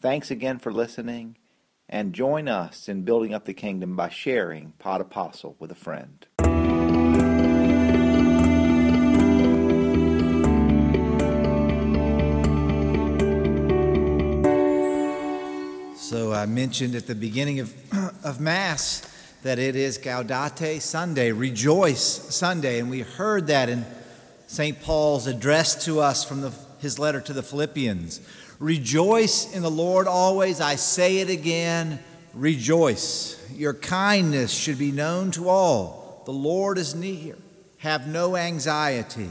Thanks again for listening, and join us in building up the kingdom by sharing Pod Apostle with a friend. So I mentioned at the beginning of Mass that it is Gaudete Sunday, Rejoice Sunday, and we heard that in St. Paul's address to us from his letter to the Philippians. Rejoice in the Lord always. I say it again, rejoice. Your kindness should be known to all. The Lord is near. Have no anxiety.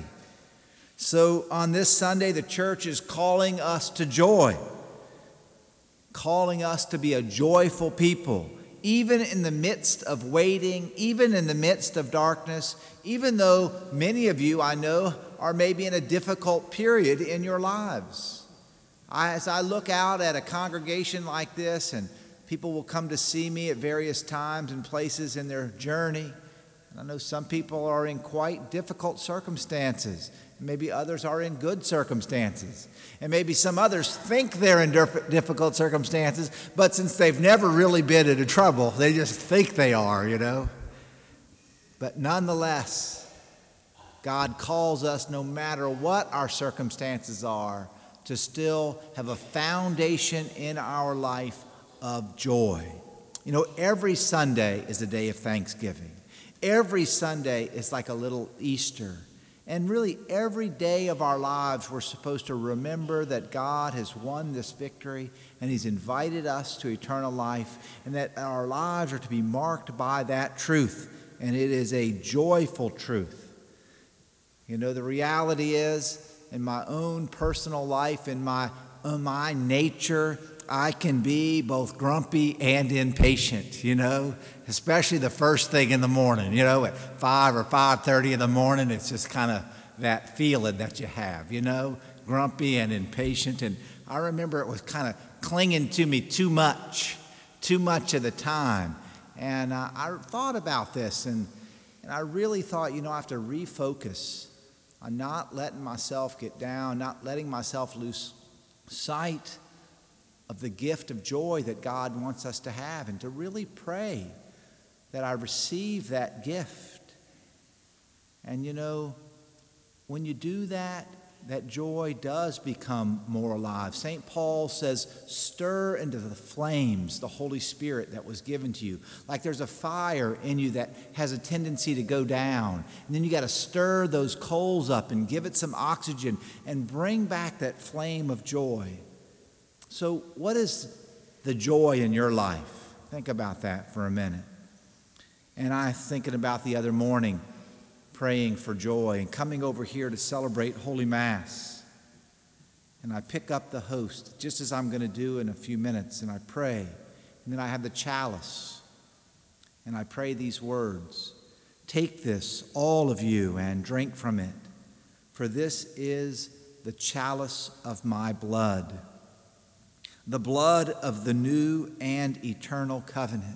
So on this Sunday, the church is calling us to joy, calling us to be a joyful people, even in the midst of waiting, even in the midst of darkness, even though many of you, I know, are maybe in a difficult period in your lives. As I look out at a congregation like this, and people will come to see me at various times and places in their journey, and I know some people are in quite difficult circumstances. Maybe others are in good circumstances. And maybe some others think they're in difficult circumstances, but since they've never really been into trouble, they just think they are, But nonetheless, God calls us, no matter what our circumstances are, to still have a foundation in our life of joy. Every Sunday is a day of thanksgiving. Every Sunday is like a little Easter. And really, every day of our lives, we're supposed to remember that God has won this victory and He's invited us to eternal life, and that our lives are to be marked by that truth. And it is a joyful truth. The reality is, in my own personal life, in my nature, I can be both grumpy and impatient, especially the first thing in the morning, at 5 or 5:30 in the morning. It's just kind of that feeling that you have, grumpy and impatient. And I remember it was kind of clinging to me too much of the time. And I thought about this, and I really thought, I have to refocus on not letting myself get down, not letting myself lose sight of the gift of joy that God wants us to have, and to really pray that I receive that gift. And when you do that, that joy does become more alive. St. Paul says, stir into the flames the Holy Spirit that was given to you. Like there's a fire in you that has a tendency to go down. And then you got to stir those coals up and give it some oxygen and bring back that flame of joy. So what is the joy in your life? Think about that for a minute. And I was thinking about the other morning, praying for joy and coming over here to celebrate Holy Mass. And I pick up the host, just as I'm going to do in a few minutes, and I pray. And then I have the chalice, and I pray these words. Take this, all of you, and drink from it, for this is the chalice of my blood, the blood of the new and eternal covenant.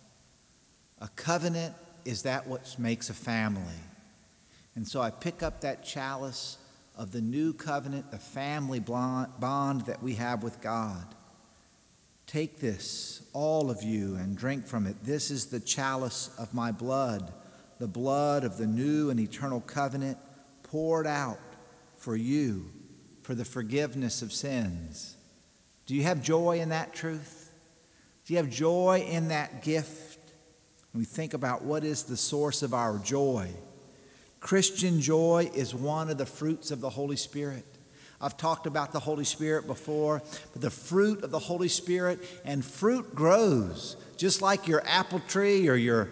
A covenant is that what makes a family. And so I pick up that chalice of the new covenant, the family bond that we have with God. Take this, all of you, and drink from it. This is the chalice of my blood, the blood of the new and eternal covenant poured out for you for the forgiveness of sins. Do you have joy in that truth? Do you have joy in that gift? When we think about what is the source of our joy, Christian joy is one of the fruits of the Holy Spirit. I've talked about the Holy Spirit before, but the fruit of the Holy Spirit, and fruit grows just like your apple tree or your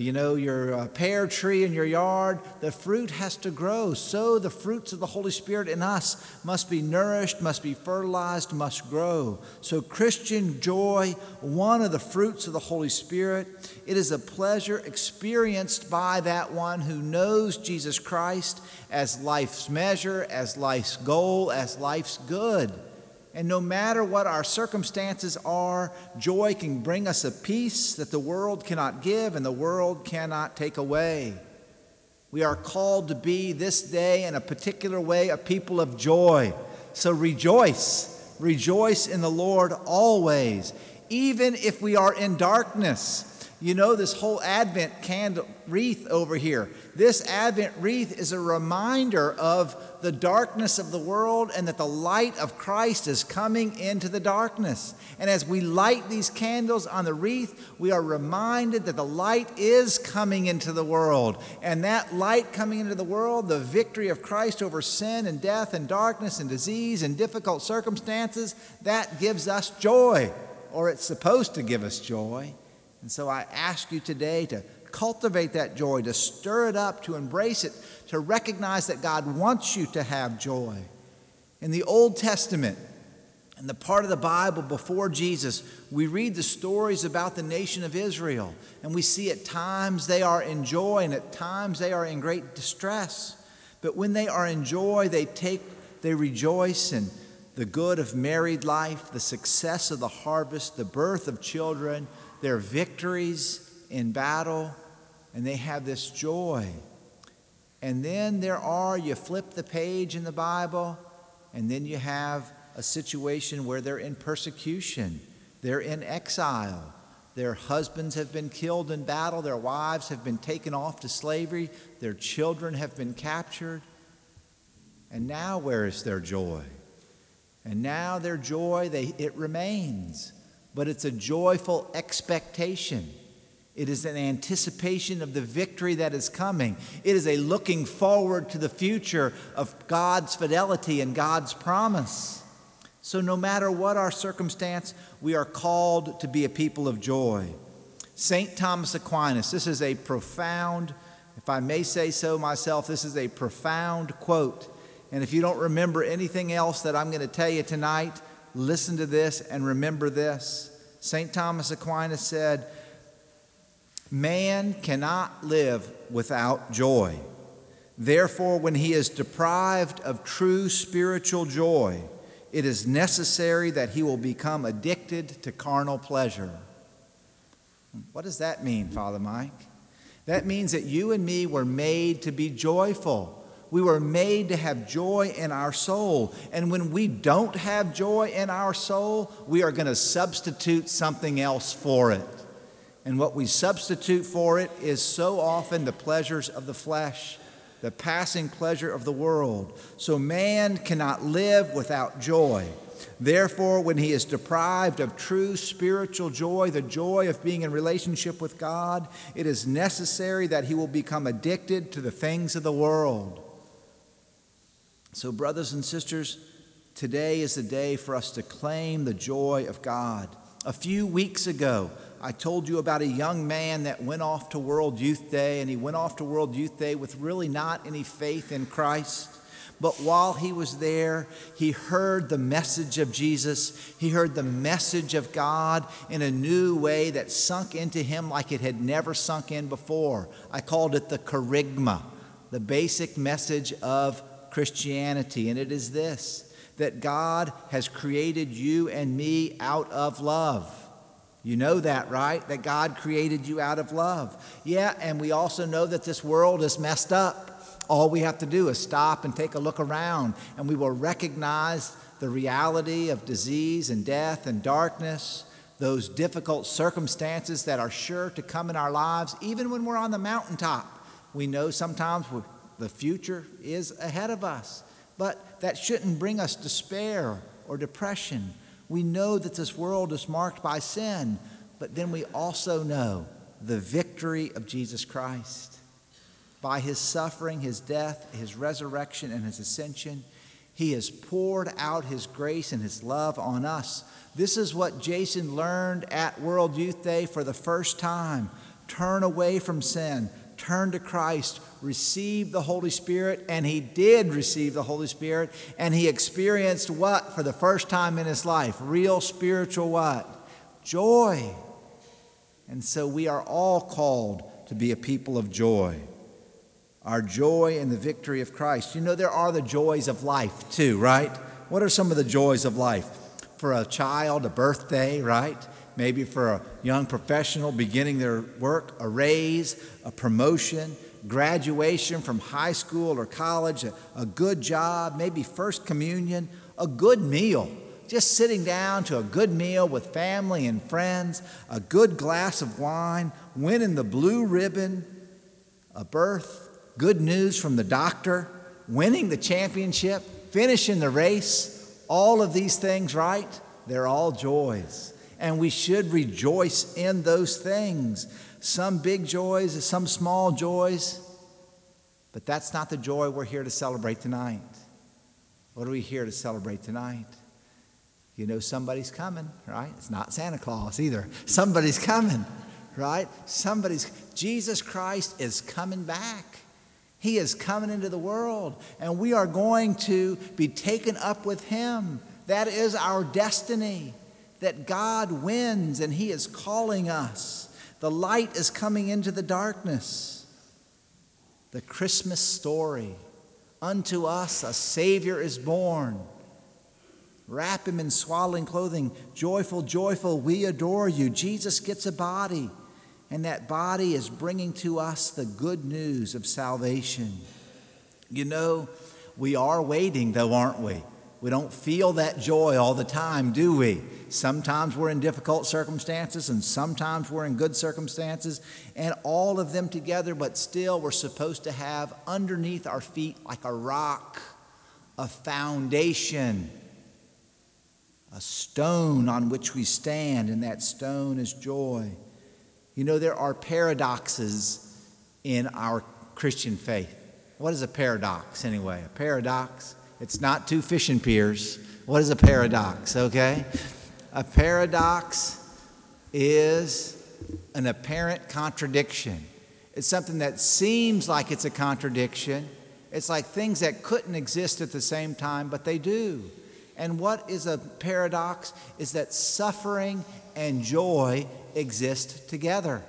pear tree in your yard. The fruit has to grow. So the fruits of the Holy Spirit in us must be nourished, must be fertilized, must grow. So Christian joy, one of the fruits of the Holy Spirit, it is a pleasure experienced by that one who knows Jesus Christ as life's measure, as life's goal, as life's good. And no matter what our circumstances are, joy can bring us a peace that the world cannot give and the world cannot take away. We are called to be this day in a particular way a people of joy. So rejoice Rejoice in the Lord always, even if we are in darkness. You know, this whole Advent candle wreath over here, this Advent wreath is a reminder of the darkness of the world and that the light of Christ is coming into the darkness. And as we light these candles on the wreath, we are reminded that the light is coming into the world. And that light coming into the world, the victory of Christ over sin and death and darkness and disease and difficult circumstances, that gives us joy, or it's supposed to give us joy. And so I ask you today to cultivate that joy, to stir it up, to embrace it, to recognize that God wants you to have joy. In the Old Testament, in the part of the Bible before Jesus, we read the stories about the nation of Israel, and we see at times they are in joy and at times they are in great distress. But when they are in joy, they rejoice in the good of married life, the success of the harvest, the birth of children, their victories in battle, and they have this joy. And then you flip the page in the Bible, and then you have a situation where they're in persecution, they're in exile, their husbands have been killed in battle, their wives have been taken off to slavery, their children have been captured. And now where is their joy? And now their joy, it remains. But it's a joyful expectation. It is an anticipation of the victory that is coming. It is a looking forward to the future of God's fidelity and God's promise. So no matter what our circumstance, we are called to be a people of joy. St. Thomas Aquinas, this is a profound, if I may say so myself, this is a profound quote. And if you don't remember anything else that I'm going to tell you tonight, listen to this and remember this. St. Thomas Aquinas said, "Man cannot live without joy. Therefore, when he is deprived of true spiritual joy, it is necessary that he will become addicted to carnal pleasure." What does that mean, Father Mike? That means that you and me were made to be joyful. We were made to have joy in our soul. And when we don't have joy in our soul, we are going to substitute something else for it. And what we substitute for it is so often the pleasures of the flesh, the passing pleasure of the world. So man cannot live without joy. Therefore, when he is deprived of true spiritual joy, the joy of being in relationship with God, it is necessary that he will become addicted to the things of the world. So, brothers and sisters, today is the day for us to claim the joy of God. A few weeks ago, I told you about a young man that went off to World Youth Day, and he went off to World Youth Day with really not any faith in Christ. But while he was there, he heard the message of Jesus. He heard the message of God in a new way that sunk into him like it had never sunk in before. I called it the kerygma, the basic message of Christianity, and it is this, that God has created you and me out of love. You know that, right? That God created you out of love. Yeah, and we also know that this world is messed up. All we have to do is stop and take a look around, and we will recognize the reality of disease and death and darkness, those difficult circumstances that are sure to come in our lives, even when we're on the mountaintop. We know sometimes the future is ahead of us, but that shouldn't bring us despair or depression. We know that this world is marked by sin, but then we also know the victory of Jesus Christ. By his suffering, his death, his resurrection, and his ascension, he has poured out his grace and his love on us. This is what Jason learned at World Youth Day for the first time. Turn away from sin. Turn to Christ, receive the Holy Spirit, and he did receive the Holy Spirit, and he experienced what for the first time in his life? Real spiritual what? Joy. And so we are all called to be a people of joy. Our joy in the victory of Christ. You know, there are the joys of life too, right? What are some of the joys of life? For a child, a birthday, right? Maybe for a young professional beginning their work, a raise, a promotion, graduation from high school or college, a good job, maybe first communion, a good meal. just sitting down to a good meal with family and friends, a good glass of wine, winning the blue ribbon, a birth, good news from the doctor, winning the championship, finishing the race, all of these things, right? They're all joys. And we should rejoice in those things. Some big joys, some small joys. But that's not the joy we're here to celebrate tonight. What are we here to celebrate tonight? You know somebody's coming, right? It's not Santa Claus either. Somebody's coming, right? Jesus Christ is coming back. He is coming into the world, and we are going to be taken up with him. That is our destiny, that God wins and he is calling us. The light is coming into the darkness. The Christmas story. Unto us a Savior is born. Wrap him in swaddling clothing. Joyful, joyful, we adore you. Jesus gets a body, and that body is bringing to us the good news of salvation. You know, we are waiting, though, aren't we? We don't feel that joy all the time, do we? Sometimes we're in difficult circumstances, and sometimes we're in good circumstances, and all of them together, but still we're supposed to have underneath our feet, like a rock, a foundation, a stone on which we stand, and that stone is joy. You know, there are paradoxes in our Christian faith. What is a paradox, anyway? A paradox? It's not two fishing piers. What is a paradox, okay? A paradox is an apparent contradiction. It's something that seems like it's a contradiction. It's like things that couldn't exist at the same time, but they do. And what is a paradox is that suffering and joy exist together.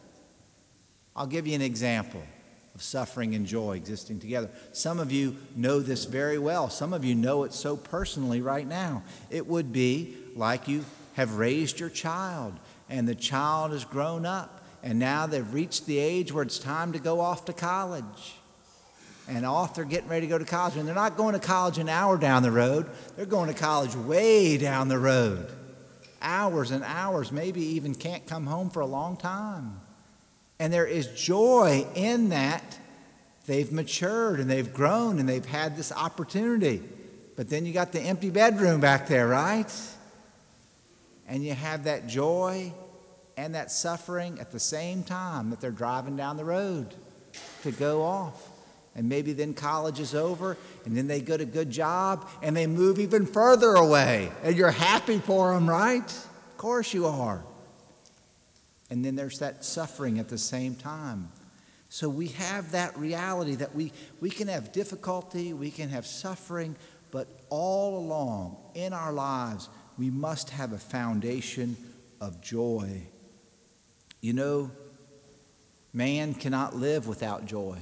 I'll give you an example of suffering and joy existing together. Some of you know this very well. Some of you know it so personally right now. It would be like you have raised your child, and the child has grown up, and now they've reached the age where it's time to go off to college. And off they're getting ready to go to college. And they're not going to college an hour down the road. They're going to college way down the road. Hours and hours, maybe even can't come home for a long time. And there is joy in that they've matured and they've grown and they've had this opportunity. But then you got the empty bedroom back there, right? And you have that joy and that suffering at the same time that they're driving down the road to go off. And maybe then college is over, and then they get a good job, and they move even further away. And you're happy for them, right? Of course you are. And then there's that suffering at the same time. So we have that reality that we can have difficulty, we can have suffering, but all along in our lives, we must have a foundation of joy. You know, man cannot live without joy.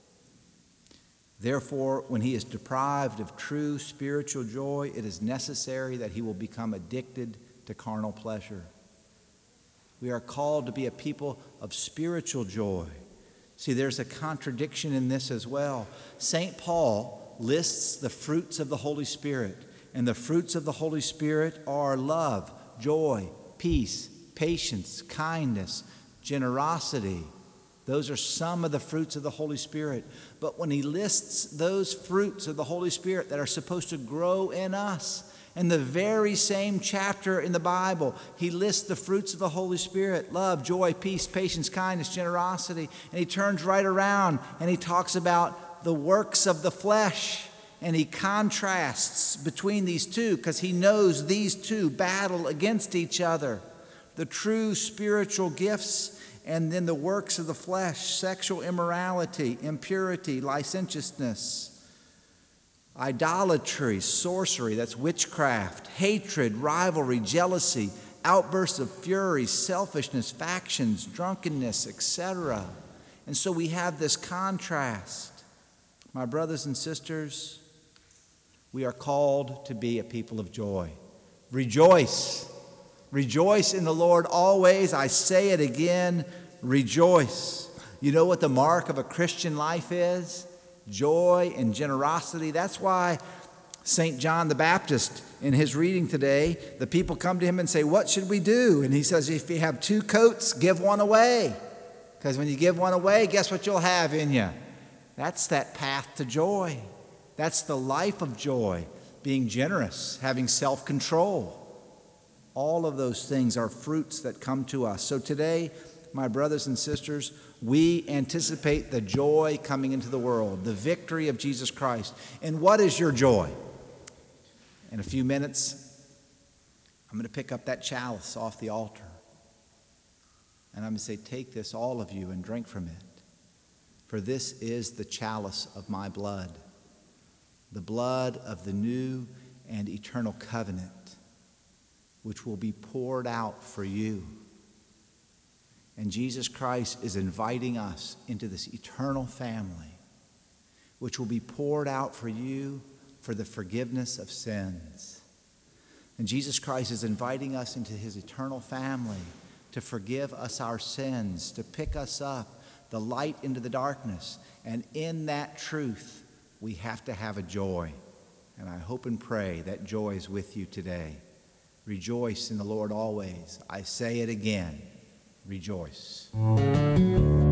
Therefore, when he is deprived of true spiritual joy, it is necessary that he will become addicted to carnal pleasure. We are called to be a people of spiritual joy. See, there's a contradiction in this as well. St. Paul lists the fruits of the Holy Spirit, and the fruits of the Holy Spirit are love, joy, peace, patience, kindness, generosity. Those are some of the fruits of the Holy Spirit. But when he lists those fruits of the Holy Spirit that are supposed to grow in us, in the very same chapter in the Bible, he lists the fruits of the Holy Spirit: love, joy, peace, patience, kindness, generosity. And he turns right around and he talks about the works of the flesh. And he contrasts between these two because he knows these two battle against each other. The true spiritual gifts and then the works of the flesh: sexual immorality, impurity, licentiousness, idolatry, sorcery, that's witchcraft, hatred, rivalry, jealousy, outbursts of fury, selfishness, factions, drunkenness, etc. And so we have this contrast. My brothers and sisters, we are called to be a people of joy. Rejoice. Rejoice in the Lord always. I say it again, rejoice. You know what the mark of a Christian life is? Joy and generosity. That's why St. John the Baptist, in his reading today, the people come to him and say, "What should we do?" And he says, "If you have 2 coats, give one away. Because when you give one away, guess what you'll have in you?" That's that path to joy. That's the life of joy, being generous, having self-control. All of those things are fruits that come to us. So today, my brothers and sisters, we anticipate the joy coming into the world, the victory of Jesus Christ. And what is your joy? In a few minutes, I'm going to pick up that chalice off the altar. And I'm going to say, "Take this, all of you, and drink from it. For this is the chalice of my blood, the blood of the new and eternal covenant, which will be poured out for you." And Jesus Christ is inviting us into this eternal family, which will be poured out for you for the forgiveness of sins. And Jesus Christ is inviting us into his eternal family to forgive us our sins, to pick us up, the light into the darkness. And in that truth, we have to have a joy. And I hope and pray that joy is with you today. Rejoice in the Lord always. I say it again. Rejoice.